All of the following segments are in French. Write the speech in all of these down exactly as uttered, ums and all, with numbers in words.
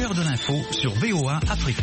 l'heure de l'info sur V O A Afrique.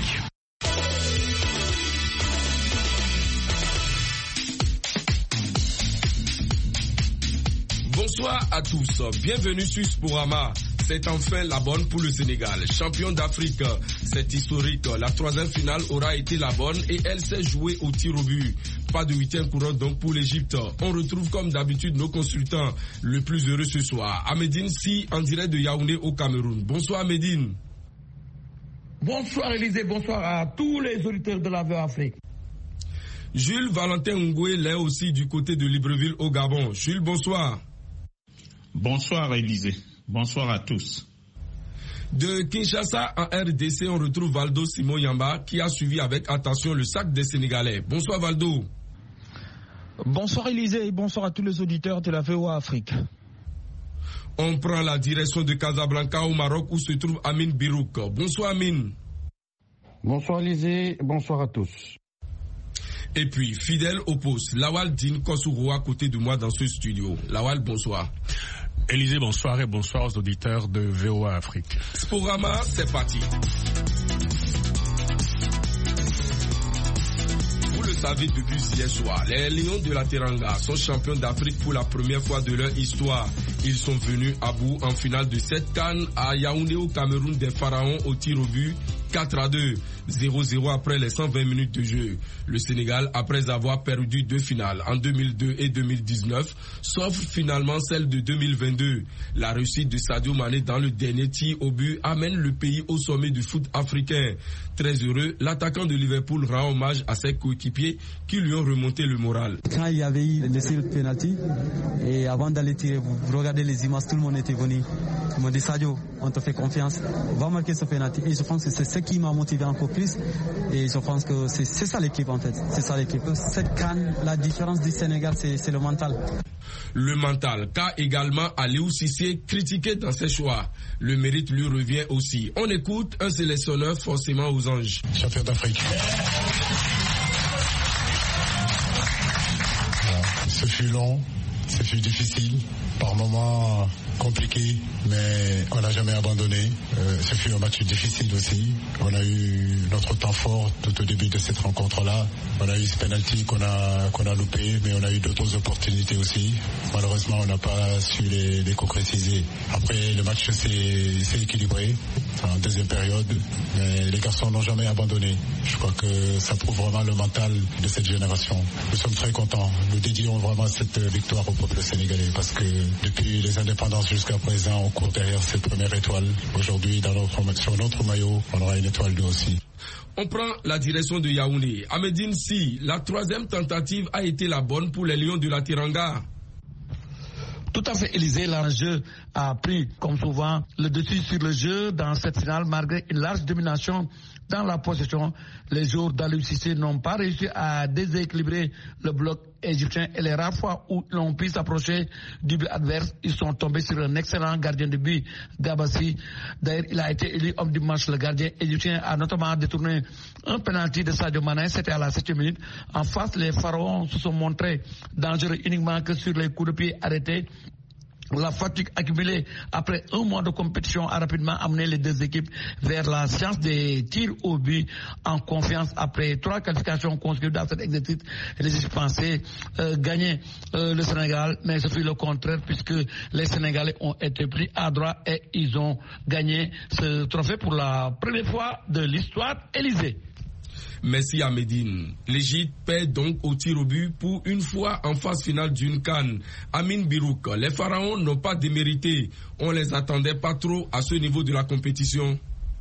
Bonsoir à tous, bienvenue sur Sporama. C'est enfin la bonne pour le Sénégal. Champion d'Afrique, c'est historique. La troisième finale aura été la bonne et elle s'est jouée au tir au but. Pas de huitième couronne donc pour l'Égypte. On retrouve comme d'habitude nos consultants. Le plus heureux ce soir, Ahmedine Si, en direct de Yaoundé au Cameroun. Bonsoir Ahmedine. Bonsoir Élisée, bonsoir à tous les auditeurs de la V O A Afrique. Jules Valentin Ngoué l'est aussi du côté de Libreville au Gabon. Jules, bonsoir. Bonsoir Élisée. Bonsoir à tous. De Kinshasa en R D C, on retrouve Valdo Simon Yamba qui a suivi avec attention le sac des Sénégalais. Bonsoir Valdo. Bonsoir Élisée et bonsoir à tous les auditeurs de la V O A Afrique. On prend la direction de Casablanca au Maroc où se trouve Amine Birouk. Bonsoir Amine. Bonsoir Élisée, bonsoir à tous. Et puis, fidèle au poste, Lawal Din Kosouro à côté de moi dans ce studio. Lawal, bonsoir. Élisée, bonsoir et bonsoir aux auditeurs de V O A Afrique. Sporama, c'est parti. Vous le savez depuis hier soir, les Lions de la Teranga sont champions d'Afrique pour la première fois de leur histoire. Ils sont venus à bout en finale de cette CAN à Yaoundé au Cameroun des Pharaons au tir au but. quatre à deux, zéro zéro après les cent vingt minutes de jeu. Le Sénégal, après avoir perdu deux finales en deux mille deux et deux mille dix-neuf, s'offre finalement celle de deux mille vingt-deux. La réussite de Sadio Mané dans le dernier tir au but amène le pays au sommet du foot africain. Très heureux, l'attaquant de Liverpool rend hommage à ses coéquipiers qui lui ont remonté le moral. Quand il y avait eu le tir penalty, et avant d'aller tirer, vous regardez les images, tout le monde était venu. Ils m'ont dit Sadio, on te fait confiance, va marquer ce penalty. Et je pense que c'est ce qui m'a motivé encore plus et je pense que c'est, c'est ça l'équipe en fait, c'est ça l'équipe. Cette CAN, la différence du Sénégal, c'est, c'est le mental. Le mental, qu'a également Aliou Cissé critiqué dans ses choix. Le mérite lui revient aussi. On écoute un sélectionneur forcément aux anges. Champion d'Afrique. Ce fut long, ce fut difficile, par moments compliqué, mais on n'a jamais abandonné. Euh, ce fut un match difficile aussi. On a eu notre temps fort tout au début de cette rencontre-là. On a eu ce penalty qu'on a, qu'on a loupé, mais on a eu d'autres opportunités aussi. Malheureusement, on n'a pas su les, les concrétiser. Après, le match s'est, s'est équilibré en deuxième période, mais les garçons n'ont jamais abandonné. Je crois que ça prouve vraiment le mental de cette génération. Nous sommes très contents. Nous dédions vraiment cette victoire au peuple sénégalais parce que depuis les indépendances jusqu'à présent, on court derrière cette première étoile. Aujourd'hui, dans notre, sur notre maillot, on aura une étoile d'eau aussi. On prend la direction de Yaoundé. Ahmedine Si, la troisième tentative a été la bonne pour les Lions de la Teranga. Tout à fait, Élisée, l'enjeu a pris, comme souvent, le dessus sur le jeu dans cette finale, malgré une large domination dans la possession. Les joueurs d'Aliou Cissé n'ont pas réussi à déséquilibrer le bloc égyptien et les rares fois où ils ont pu s'approcher du but adverse, ils sont tombés sur un excellent gardien de but, Gabassi. D'ailleurs, il a été élu homme du match. Le gardien égyptien a notamment détourné un penalty de Sadio Mané, c'était à la septième minute. En face, les Pharaons se sont montrés dangereux uniquement que sur les coups de pied arrêtés. La fatigue accumulée après un mois de compétition a rapidement amené les deux équipes vers la science des tirs au but en confiance. Après trois qualifications consécutives dans cet exercice, les Égyptiens pensaient euh, gagner euh, le Sénégal, mais ce fut le contraire puisque les Sénégalais ont été pris à droite et ils ont gagné ce trophée pour la première fois de l'histoire. Élysée. Merci à Médine. L'Égypte perd donc au tir au but pour une fois en phase finale d'une CAN. Amine Birouk, les Pharaons n'ont pas démérité. On les attendait pas trop à ce niveau de la compétition.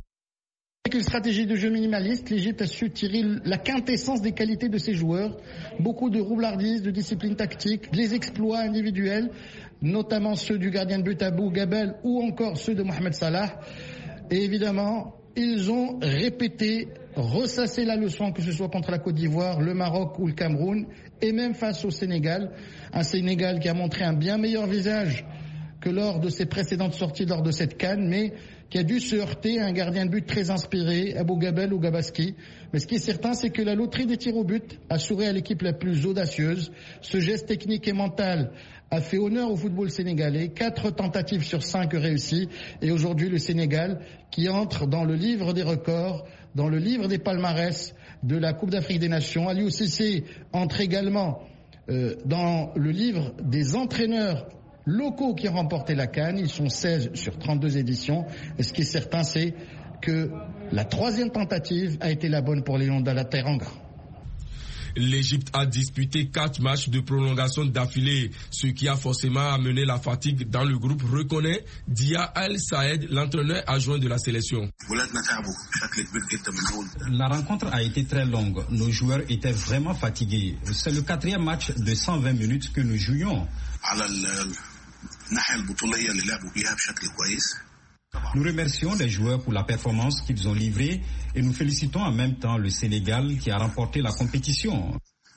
Avec une stratégie de jeu minimaliste, l'Égypte a su tirer la quintessence des qualités de ses joueurs. Beaucoup de roublardise, de discipline tactique, des exploits individuels, notamment ceux du gardien de but Abou Gabel ou encore ceux de Mohamed Salah. Et évidemment, ils ont répété, ressassé la leçon, que ce soit contre la Côte d'Ivoire, le Maroc ou le Cameroun, et même face au Sénégal. Un Sénégal qui a montré un bien meilleur visage que lors de ses précédentes sorties lors de cette CAN, mais qui a dû se heurter à un gardien de but très inspiré, Abou Gabel ou Gabaski. Mais ce qui est certain, c'est que la loterie des tirs au but a souri à l'équipe la plus audacieuse. Ce geste technique et mental a fait honneur au football sénégalais. Quatre tentatives sur cinq réussies. Et aujourd'hui, le Sénégal, qui entre dans le livre des records, dans le livre des palmarès de la Coupe d'Afrique des Nations. Aliou Cissé entre également euh, dans le livre des entraîneurs locaux qui ont remporté la CAN. Ils sont seize sur trente-deux éditions. Et ce qui est certain, c'est que la troisième tentative a été la bonne pour les Lions de la Teranga. L'Égypte a disputé quatre matchs de prolongation d'affilée, ce qui a forcément amené la fatigue dans le groupe, reconnaît Dia Al Saed, l'entraîneur adjoint de la sélection. La rencontre a été très longue. Nos joueurs étaient vraiment fatigués. C'est le quatrième match de cent vingt minutes que nous jouions. Nous remercions les joueurs pour la performance qu'ils ont livrée et nous félicitons en même temps le Sénégal qui a remporté la compétition.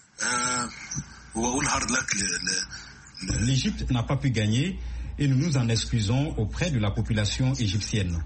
L'Égypte n'a pas pu gagner et nous nous en excusons auprès de la population égyptienne.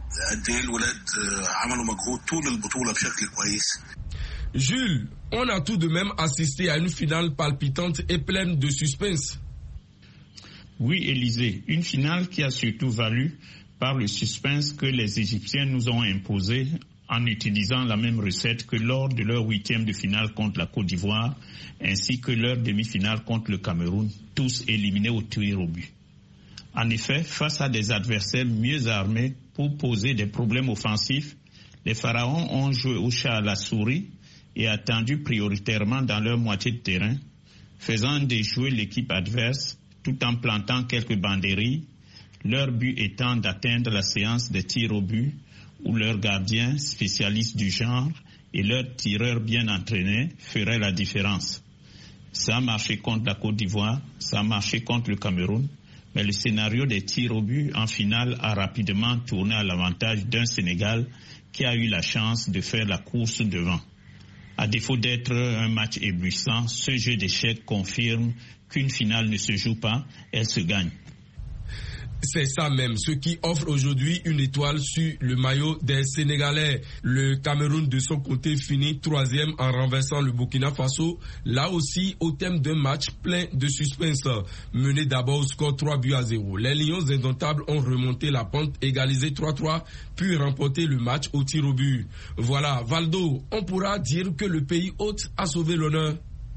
Jules, on a tout de même assisté à une finale palpitante et pleine de suspense. Oui, Élisée, une finale qui a surtout valu par le suspense que les Égyptiens nous ont imposé en utilisant la même recette que lors de leur huitième de finale contre la Côte d'Ivoire, ainsi que leur demi-finale contre le Cameroun, tous éliminés au tir au but. En effet, face à des adversaires mieux armés pour poser des problèmes offensifs, les Pharaons ont joué au chat à la souris et attendu prioritairement dans leur moitié de terrain, faisant déjouer l'équipe adverse tout en plantant quelques banderilles, leur but étant d'atteindre la séance des tirs au but où leurs gardiens, spécialistes du genre, et leurs tireurs bien entraînés feraient la différence. Ça a marché contre la Côte d'Ivoire, ça a marché contre le Cameroun, mais le scénario des tirs au but en finale a rapidement tourné à l'avantage d'un Sénégal qui a eu la chance de faire la course devant. À défaut d'être un match éblouissant, ce jeu d'échecs confirme qu'une finale ne se joue pas, elle se gagne. C'est ça même, ce qui offre aujourd'hui une étoile sur le maillot des Sénégalais. Le Cameroun de son côté finit troisième en renversant le Burkina Faso, là aussi au thème d'un match plein de suspense. Mené d'abord au score trois buts à zéro. Les Lions indomptables ont remonté la pente, égalisé trois trois, puis remporté le match au tir au but. Voilà, Valdo, on pourra dire que le pays hôte a sauvé l'honneur.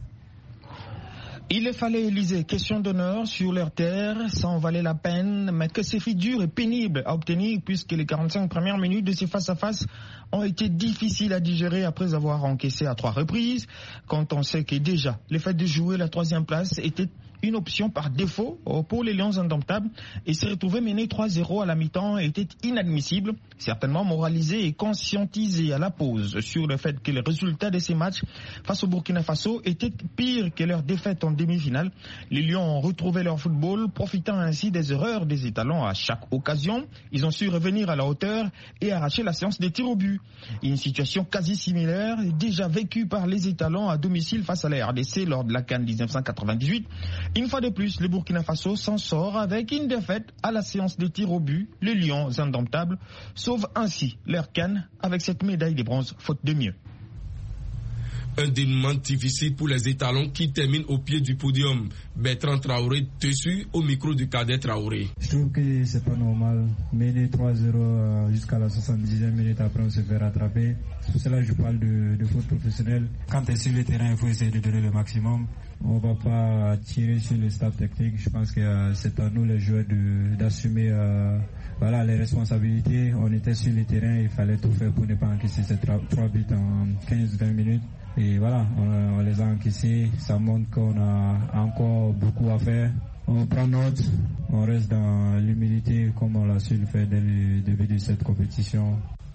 Il fallait, Élysée, question d'honneur sur leur terre, ça en valait la peine, mais que c'est fait dur et pénible à obtenir puisque les quarante-cinq premières minutes de ces face-à-face ont été difficiles à digérer après avoir encaissé à trois reprises, quand on sait que déjà, le fait de jouer la troisième place était une option par défaut pour les Lions indomptables et se retrouver mené trois zéro à la mi-temps était inadmissible, certainement moralisé et conscientisé à la pause sur le fait que les résultats de ces matchs face au Burkina Faso étaient pires que leur défaite en demi-finale. Les Lions ont retrouvé leur football, profitant ainsi des erreurs des étalons à chaque occasion. Ils ont su revenir à la hauteur et arracher la séance des tirs au but. Une situation quasi similaire déjà vécue par les étalons à domicile face à la R D C lors de la CAN dix-neuf cent quatre-vingt-dix-huit. Une fois de plus, le Burkina Faso s'en sort avec une défaite à la séance des tirs au but. Les Lions indomptables sauvent ainsi leur CAN avec cette médaille de bronze, faute de mieux. Un dénouement difficile pour les étalons qui terminent au pied du podium. Bertrand Traoré dessus au micro du cadet Traoré. Je trouve que c'est pas normal. Mener trois zéro jusqu'à la soixante-dixième minute après on se fait rattraper. C'est pour cela que je parle de, de foot professionnel. Quand tu es sur le terrain, il faut essayer de donner le maximum. On va pas tirer sur le staff technique. Je pense que euh, c'est à nous les joueurs de, d'assumer euh, voilà, les responsabilités. On était sur le terrain, il fallait tout faire pour ne pas encaisser ces trois buts en quinze vingt minutes. Et voilà, on, on les a encaissés. Ça montre qu'on a encore beaucoup à faire. On prend note, on reste dans l'humilité comme on l'a su le faire dès le début de cette compétition.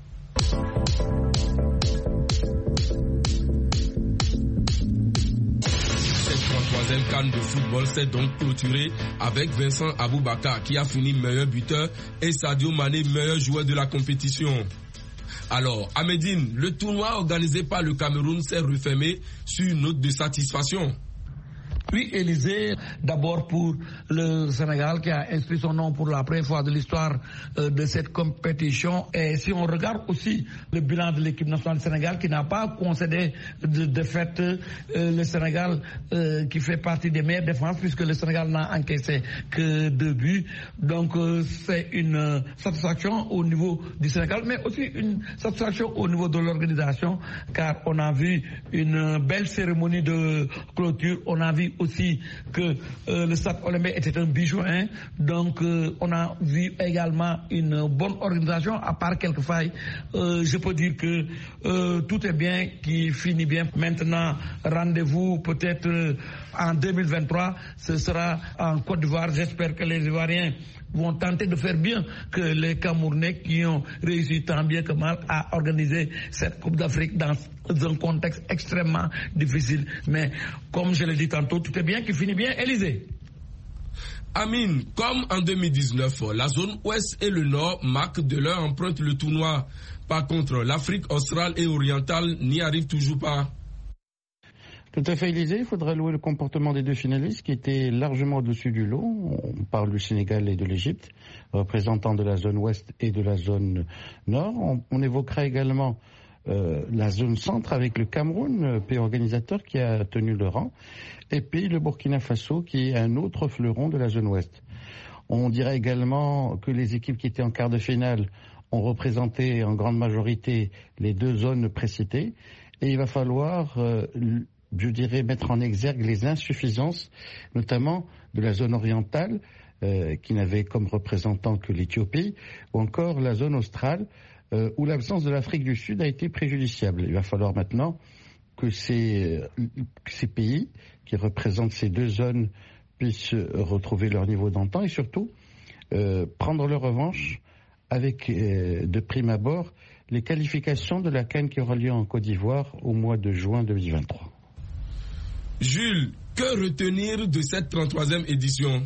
Troisième CAN de football s'est donc clôturée avec Vincent Aboubakar qui a fini meilleur buteur et Sadio Mané meilleur joueur de la compétition. Alors, à Médine, le tournoi organisé par le Cameroun s'est refermé sur une note de satisfaction. Oui, Élysée, d'abord pour le Sénégal qui a inscrit son nom pour la première fois de l'histoire euh, de cette compétition. Et si on regarde aussi le bilan de l'équipe nationale du Sénégal qui n'a pas concédé de défaite, euh, le Sénégal euh, qui fait partie des meilleures défenses puisque le Sénégal n'a encaissé que deux buts. Donc euh, c'est une euh, satisfaction au niveau du Sénégal, mais aussi une satisfaction au niveau de l'organisation, car on a vu une belle cérémonie de clôture, on a vu aussi que euh, le stade olympique était un bijou, hein. Donc euh, on a vu également une bonne organisation, à part quelques failles. Euh, je peux dire que euh, tout est bien, qui finit bien. Maintenant, rendez-vous peut-être euh, en deux mille vingt-trois, ce sera en Côte d'Ivoire. J'espère que les Ivoiriens vont tenter de faire bien que les Camerounais qui ont réussi tant bien que mal à organiser cette Coupe d'Afrique dans un contexte extrêmement difficile. Mais comme je l'ai dit tantôt, tout est bien qui finit bien. Élysée. Amine, comme en deux mille dix-neuf, la zone ouest et le nord marquent de leur empreinte le tournoi. Par contre, l'Afrique australe et orientale n'y arrive toujours pas. Tout à fait, Élysée. Il faudra louer le comportement des deux finalistes qui étaient largement au-dessus du lot. On parle du Sénégal et de l'Égypte, représentants de la zone ouest et de la zone nord. On, on évoquera également euh, la zone centre avec le Cameroun, pays organisateur qui a tenu le rang, et puis le Burkina Faso qui est un autre fleuron de la zone ouest. On dira également que les équipes qui étaient en quart de finale ont représenté en grande majorité les deux zones précitées, et il va falloir... Euh, je dirais mettre en exergue les insuffisances, notamment de la zone orientale, euh, qui n'avait comme représentant que l'Éthiopie, ou encore la zone australe, euh, où l'absence de l'Afrique du Sud a été préjudiciable. Il va falloir maintenant que ces, que ces pays, qui représentent ces deux zones, puissent retrouver leur niveau d'antan et surtout euh, prendre leur revanche avec, euh, de prime abord, les qualifications de la CAN qui aura lieu en Côte d'Ivoire au mois de juin deux mille vingt-trois. Jules, que retenir de cette trente-troisième édition?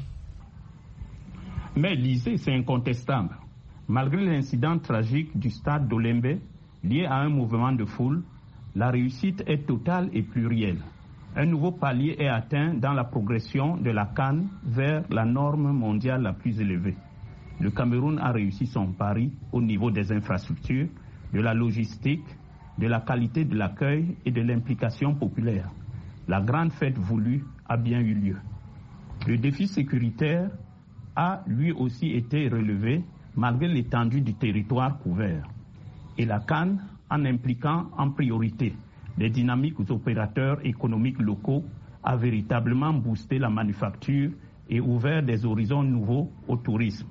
Mais l'Élysée, c'est incontestable. Malgré l'incident tragique du stade d'Olembe, lié à un mouvement de foule, la réussite est totale et plurielle. Un nouveau palier est atteint dans la progression de la CAN vers la norme mondiale la plus élevée. Le Cameroun a réussi son pari au niveau des infrastructures, de la logistique, de la qualité de l'accueil et de l'implication populaire. La grande fête voulue a bien eu lieu. Le défi sécuritaire a lui aussi été relevé malgré l'étendue du territoire couvert. Et la CAN, en impliquant en priorité les dynamiques opérateurs économiques locaux, a véritablement boosté la manufacture et ouvert des horizons nouveaux au tourisme.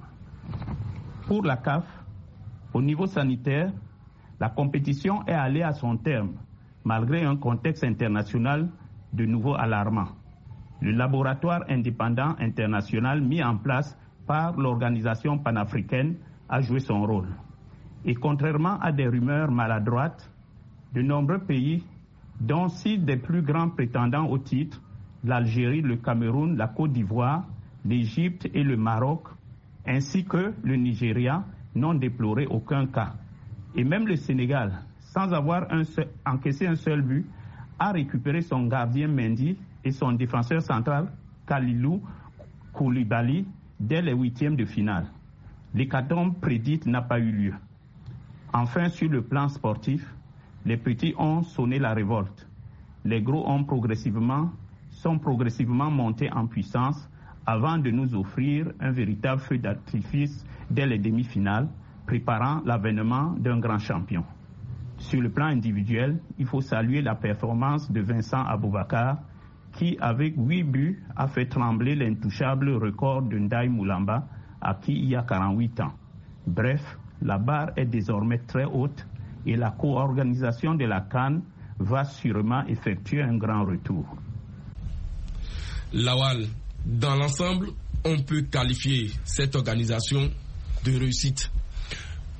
Pour la C A F, au niveau sanitaire, la compétition est allée à son terme, malgré un contexte international de nouveau alarmant. Le laboratoire indépendant international mis en place par l'organisation panafricaine a joué son rôle. Et contrairement à des rumeurs maladroites, de nombreux pays, dont six des plus grands prétendants au titre, l'Algérie, le Cameroun, la Côte d'Ivoire, l'Égypte et le Maroc, ainsi que le Nigeria, n'ont déploré aucun cas. Et même le Sénégal, sans avoir un seul, encaissé un seul but, a récupéré son gardien Mendy et son défenseur central Kalilou Koulibaly dès les huitièmes de finale. L'hécatombe prédite n'a pas eu lieu. Enfin, sur le plan sportif, les petits ont sonné la révolte. Les gros ont progressivement, sont progressivement montés en puissance avant de nous offrir un véritable feu d'artifice dès les demi-finales, préparant l'avènement d'un grand champion. Sur le plan individuel, il faut saluer la performance de Vincent Aboubakar, qui, avec huit buts, a fait trembler l'intouchable record de Ndaye Moulamba, acquis il y a quarante-huit ans. Bref, la barre est désormais très haute et la co-organisation de la CAN va sûrement effectuer un grand retour. Lawal, dans l'ensemble, on peut qualifier cette organisation de réussite.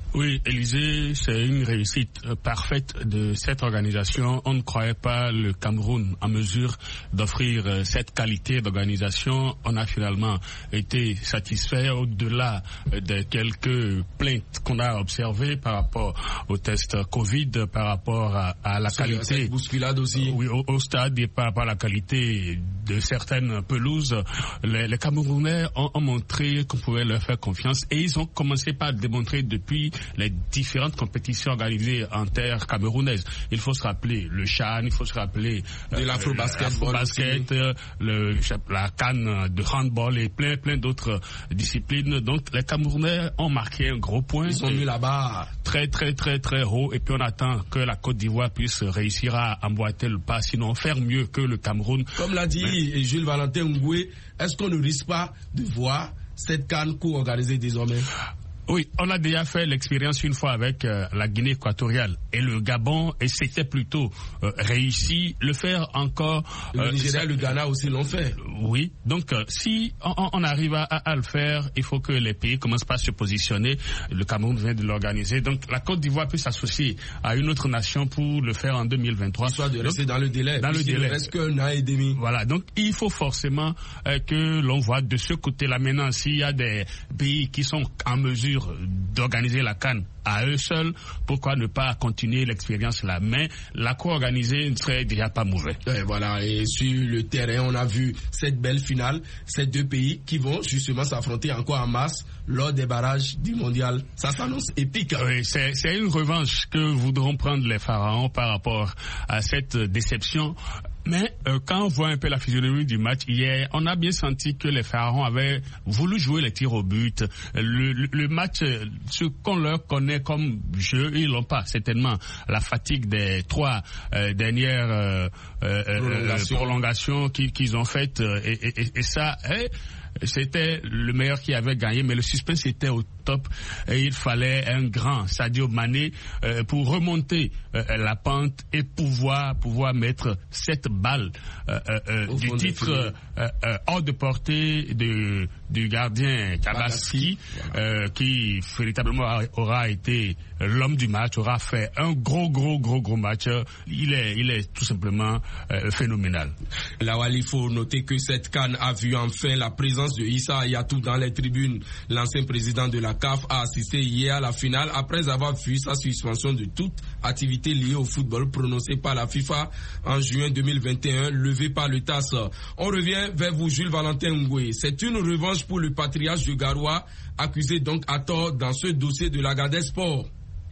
Oui, Élysée, c'est une réussite parfaite de cette organisation. On ne croyait pas le Cameroun en mesure d'offrir cette qualité d'organisation. On a finalement été satisfait au-delà de quelques plaintes qu'on a observées par rapport au test Covid, par rapport à, à la qualité. Cette bousculade aussi. Oui, au, au stade et par rapport à la qualité de certaines pelouses. Les, les Camerounais ont, ont montré qu'on pouvait leur faire confiance et ils ont commencé par démontrer depuis les différentes compétitions organisées en terre camerounaise. Il faut se rappeler le CHAN, il faut se rappeler de l'afro-basket, l'afro-basket, le, la canne de handball et plein plein d'autres disciplines. Donc les Camerounais ont marqué un gros point. Ils sont mis là-bas très très très très haut et puis on attend que la Côte d'Ivoire puisse réussir à emboîter le pas, sinon faire mieux que le Cameroun. Comme l'a dit Mais... Jules Valentin Ngoué, est-ce qu'on ne risque pas de voir cette CAN co-organisée désormais? Oui, on a déjà fait l'expérience une fois avec euh, la Guinée équatoriale et le Gabon, et c'était plutôt euh, réussi. Le faire encore... Le euh, Nigeria et le Ghana aussi l'ont fait. Oui, donc euh, si on, on arrive à, à le faire, il faut que les pays commencent par se positionner. Le Cameroun vient de l'organiser. Donc la Côte d'Ivoire peut s'associer à une autre nation pour le faire en deux mille vingt-trois. Histoire de rester donc, dans le délai. Dans le délai. Il reste qu'un an et demi. Voilà, donc il faut forcément euh, que l'on voit de ce côté-là. Maintenant, s'il y a des pays qui sont en mesure d'organiser la CAN à eux seuls, pourquoi ne pas continuer l'expérience là? Mais la co-organisée ne serait déjà pas mauvais. Et voilà, et sur le terrain, on a vu cette belle finale, ces deux pays qui vont justement s'affronter encore en mars lors des barrages du mondial. Ça s'annonce épique. Hein? Oui, c'est, c'est une revanche que voudront prendre les Pharaons par rapport à cette déception. Mais euh, quand on voit un peu la physionomie du match hier, on a bien senti que les Pharaons avaient voulu jouer les tirs au but. Le, le, le match, ce qu'on leur connaît comme jeu, ils l'ont pas. Certainement la fatigue des trois euh, dernières euh, euh, prolongations, prolongations qu'ils, qu'ils ont faites. Et, et, et ça... Eh, c'était le meilleur qui avait gagné, mais le suspense était au top et il fallait un grand Sadio Mané euh, pour remonter euh, la pente et pouvoir pouvoir mettre cette balle euh, euh, du titre euh, euh, hors de portée de, du gardien Kabaski, euh, qui véritablement aura été l'homme du match, aura fait un gros gros gros gros match. Il est il est tout simplement euh, phénoménal. Lawal, il faut noter que cette CAN a vu enfin la présence de Issa Hayatou dans les tribunes. L'ancien président de la C A F a assisté hier à la finale après avoir vu sa suspension de toute activité liée au football prononcée par la FIFA en juin deux mille vingt et un, levée par le T A S. On revient vers vous, Jules Valentin Ngoué. C'est une revanche pour le patriarche de Garoua, accusé donc à tort dans ce dossier de l'Agadez Sport.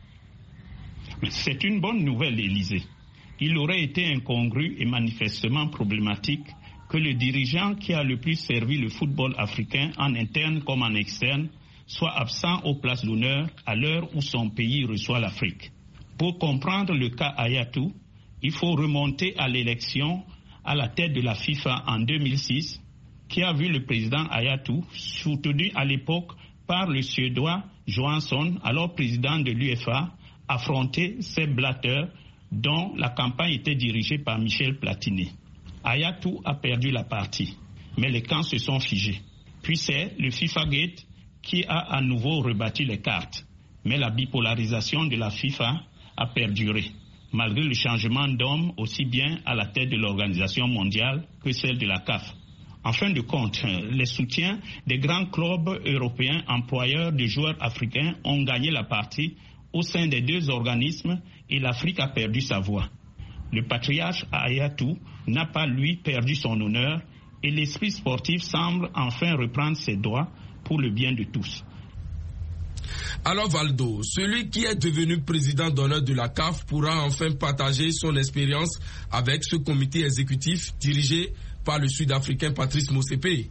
C'est une bonne nouvelle, Élysée. Il aurait été incongru et manifestement problématique que le dirigeant qui a le plus servi le football africain en interne comme en externe soit absent aux places d'honneur à l'heure où son pays reçoit l'Afrique. Pour comprendre le cas Hayatou, il faut remonter à l'élection à la tête de la FIFA en deux mille six, qui a vu le président Hayatou, soutenu à l'époque par le Suédois Johansson, alors président de l'U F A, affronter Sepp Blatter, dont la campagne était dirigée par Michel Platini. Hayatou a perdu la partie, mais les camps se sont figés. Puis c'est le FIFA Gate qui a à nouveau rebattu les cartes. Mais la bipolarisation de la FIFA a perduré, malgré le changement d'hommes aussi bien à la tête de l'organisation mondiale que celle de la C A F. En fin de compte, les soutiens des grands clubs européens employeurs de joueurs africains ont gagné la partie au sein des deux organismes et l'Afrique a perdu sa voix. Le patriarche Hayatou n'a pas, lui, perdu son honneur et l'esprit sportif semble enfin reprendre ses droits pour le bien de tous. Alors Valdo, celui qui est devenu président d'honneur de la C A F pourra enfin partager son expérience avec ce comité exécutif dirigé par le Sud-Africain Patrice Motsepe.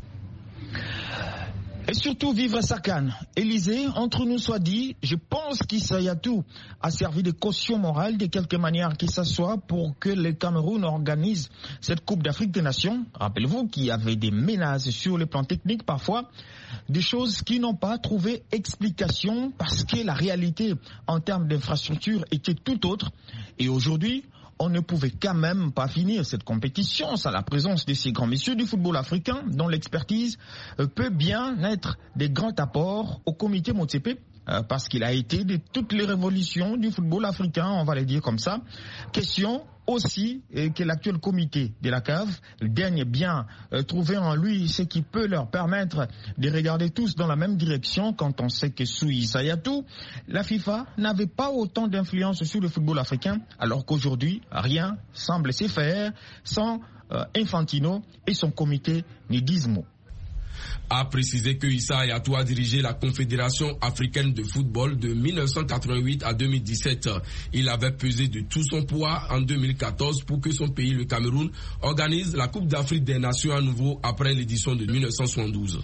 Et surtout vivre sa CAN. Élysée, entre nous soit dit, je pense qu'Issa Hayatou a servi de caution morale de quelque manière que ce soit pour que le Cameroun organise cette Coupe d'Afrique des Nations. Rappelez-vous qu'il y avait des menaces sur le plan technique parfois, des choses qui n'ont pas trouvé explication parce que la réalité en termes d'infrastructure était tout autre. Et aujourd'hui, on ne pouvait quand même pas finir cette compétition sans la présence de ces grands messieurs du football africain dont l'expertise peut bien être des grands apports au comité Motsepe euh, parce qu'il a été de toutes les révolutions du football africain, on va le dire comme ça. Question aussi euh, que l'actuel comité de la C A F daigne bien euh, trouver en lui ce qui peut leur permettre de regarder tous dans la même direction, quand on sait que sous Issa Yatou, la FIFA n'avait pas autant d'influence sur le football africain, alors qu'aujourd'hui, rien semble se faire sans euh, Infantino et son comité ne disent mot. A précisé que Issa Hayatou a dirigé la Confédération africaine de football de mille neuf cent quatre-vingt-huit à deux mille dix-sept. Il avait pesé de tout son poids en deux mille quatorze pour que son pays, le Cameroun, organise la Coupe d'Afrique des Nations à nouveau après l'édition de mille neuf cent soixante-douze.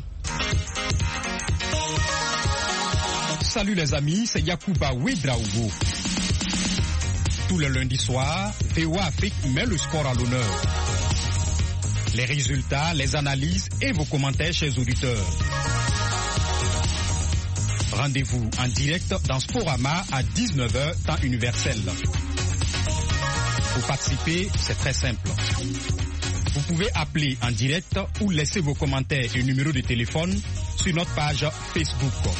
Salut les amis, c'est Yacouba Ouedraogo. Tous les lundis soirs, V O A Afrique met le sport à l'honneur. Les résultats, les analyses et vos commentaires, chers auditeurs. Rendez-vous en direct dans Sporama à dix-neuf heures, temps universel. Pour participer, c'est très simple. Vous pouvez appeler en direct ou laisser vos commentaires et numéros de téléphone sur notre page Facebook.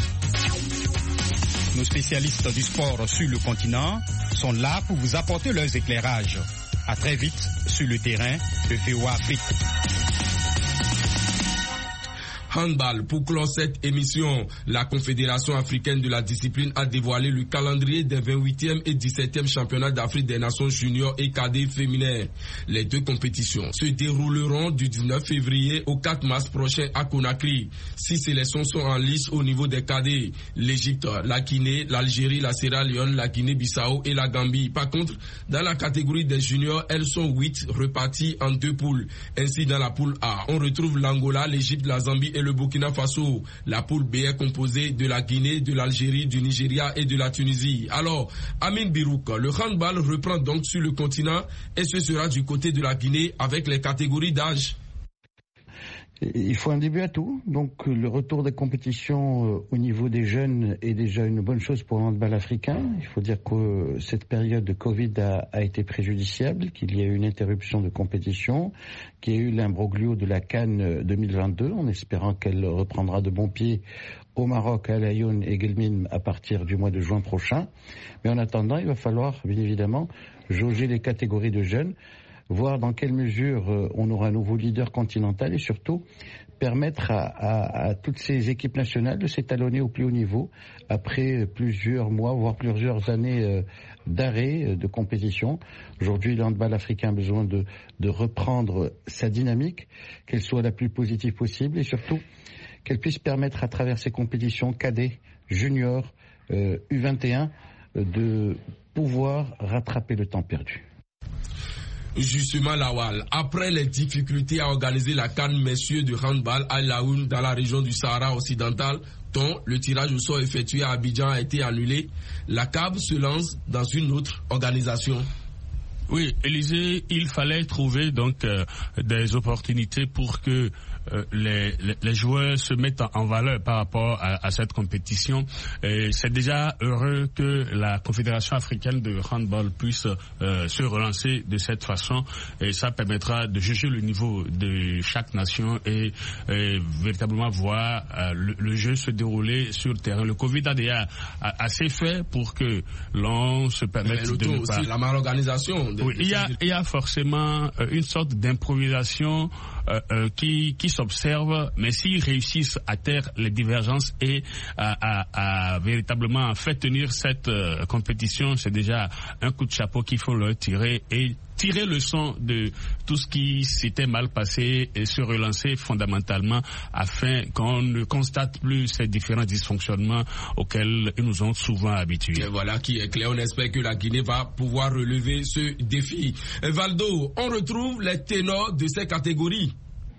Nos spécialistes du sport sur le continent sont là pour vous apporter leurs éclairages. À très vite sur le terrain de V O A Afrique. Handball. Pour clore cette émission, la Confédération africaine de la discipline a dévoilé le calendrier des vingt-huitième et dix-septième championnats d'Afrique des nations juniors et cadets féminins. Les deux compétitions se dérouleront du dix-neuf février au quatre mars prochain à Conakry. Six sélections sont en lice au niveau des cadets. L'Égypte, la Guinée, l'Algérie, la Sierra Leone, la Guinée-Bissau et la Gambie. Par contre, dans la catégorie des juniors, elles sont huit reparties en deux poules. Ainsi, dans la poule A, on retrouve l'Angola, l'Égypte, la Zambie et le Burkina Faso. La poule B est composée de la Guinée, de l'Algérie, du Nigeria et de la Tunisie. Alors, Amin Birouk, le handball reprend donc sur le continent et ce sera du côté de la Guinée avec les catégories d'âge. Il faut un début à tout. Donc le retour des compétitions au niveau des jeunes est déjà une bonne chose pour le handball africain. Il faut dire que cette période de Covid a, a été préjudiciable, qu'il y a eu une interruption de compétition, qu'il y a eu l'imbroglio de la CAN deux mille vingt-deux, en espérant qu'elle reprendra de bon pied au Maroc, à Laayoune et Guelmim à partir du mois de juin prochain. Mais en attendant, il va falloir bien évidemment jauger les catégories de jeunes, voir dans quelle mesure euh, on aura un nouveau leader continental et surtout permettre à, à, à toutes ces équipes nationales de s'étalonner au plus haut niveau après plusieurs mois, voire plusieurs années euh, d'arrêt euh, de compétition. Aujourd'hui, le handball africain a besoin de, de reprendre sa dynamique, qu'elle soit la plus positive possible et surtout qu'elle puisse permettre à travers ces compétitions cadets, juniors, euh, U vingt et un, euh, de pouvoir rattraper le temps perdu. Justement, Lawal, après les difficultés à organiser la CAN messieurs de handball à Laayoune dans la région du Sahara occidental, dont le tirage au sort effectué à Abidjan a été annulé, la C A B se lance dans une autre organisation. Oui, Élisée, il fallait trouver donc euh, des opportunités pour que euh, les, les, les joueurs se mettent en, en valeur par rapport à, à cette compétition. Et c'est déjà heureux que la Confédération africaine de handball puisse euh, se relancer de cette façon et ça permettra de juger le niveau de chaque nation et, et véritablement voir euh, le, le jeu se dérouler sur le terrain. Le Covid a déjà assez fait pour que l'on se permette de ne pas... aussi, la malorganisation. De, oui, de il y a, il y a forcément euh, une sorte d'improvisation euh, euh, qui, qui s'observe, mais s'ils réussissent à taire les divergences et à, à, à véritablement faire tenir cette euh, compétition, c'est déjà un coup de chapeau qu'il faut leur tirer et tirer le son de tout ce qui s'était mal passé et se relancer fondamentalement afin qu'on ne constate plus ces différents dysfonctionnements auxquels ils nous ont souvent habitués. Et voilà qui est clair. On espère que la Guinée va pouvoir relever ce défi. Et Valdo, on retrouve les ténors de ces catégories.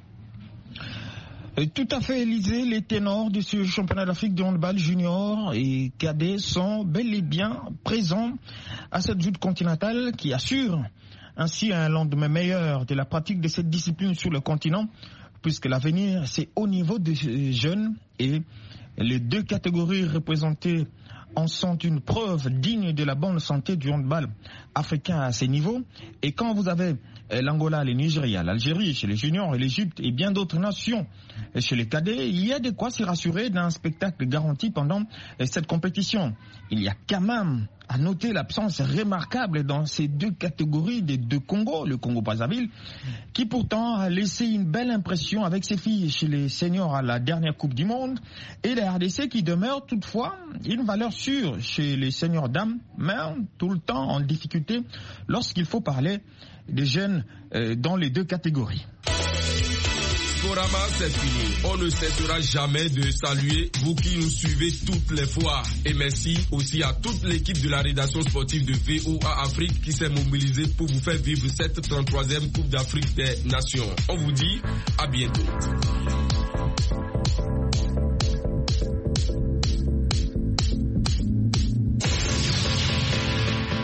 Tout à fait, Élisée, les ténors de ce championnat d'Afrique de handball junior et cadet sont bel et bien présents à cette joute continentale qui assure ainsi un lendemain meilleur de la pratique de cette discipline sur le continent, puisque l'avenir c'est au niveau des jeunes et les deux catégories représentées en sont une preuve digne de la bonne santé du handball africain à ces niveaux. Et quand vous avez l'Angola, le Nigeria, l'Algérie, chez les juniors et l'Égypte et bien d'autres nations chez les cadets, il y a de quoi se rassurer d'un spectacle garanti pendant cette compétition. Il y a quand même à noter l'absence remarquable dans ces deux catégories des deux Congos, le Congo-Brazzaville, qui pourtant a laissé une belle impression avec ses filles chez les seniors à la dernière Coupe du Monde, et la R D C qui demeure toutefois une valeur sûre chez les seniors dames, mais tout le temps en difficulté lorsqu'il faut parler des jeunes euh, dans les deux catégories. Sporama, c'est fini. On ne cessera jamais de saluer vous qui nous suivez toutes les fois. Et merci aussi à toute l'équipe de la rédaction sportive de V O A Afrique qui s'est mobilisée pour vous faire vivre cette trente-troisième Coupe d'Afrique des Nations. On vous dit à bientôt.